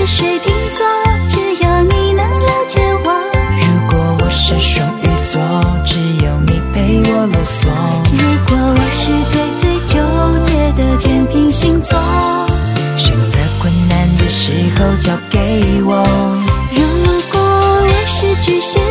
水瓶座，只有你能了解我。 如果我是双鱼座，只有你陪我啰嗦。 如果我是最纠结的天秤星座， 选择困难的时候交给我。 如果我是巨蟹